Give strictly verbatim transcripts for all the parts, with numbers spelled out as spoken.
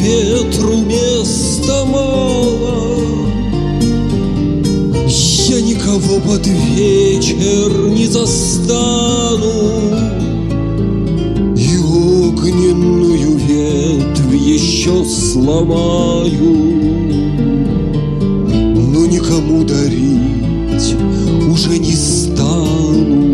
ветру места мало. Я никого под вечер не застану, и огненную ветвь еще сломаю, но никому дарить уже не стану.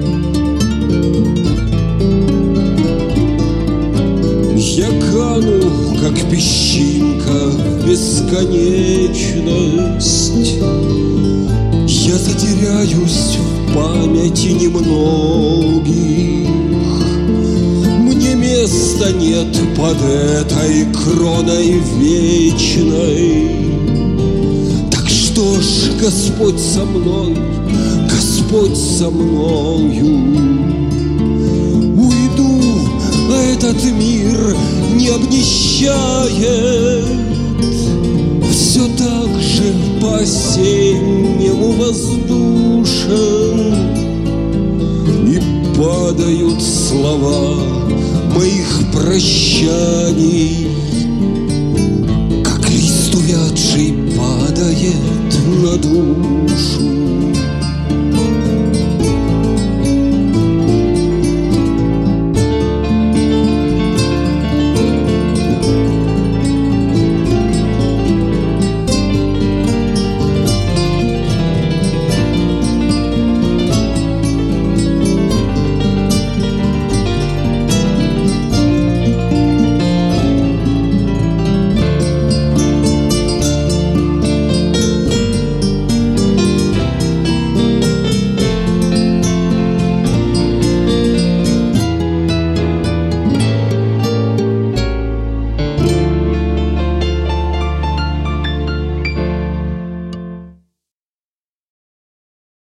Я кану, как песчинка, в бесконечность. Я затеряюсь в памяти немногих. Мне места нет под этой кроной вечной. Так что ж, Господь со мной, Господь со мною. Уйду, а этот мир не обнищает. Все так же по-осеннему воздушен, и падают слова моих прощаний, как лист увядший падает на душу.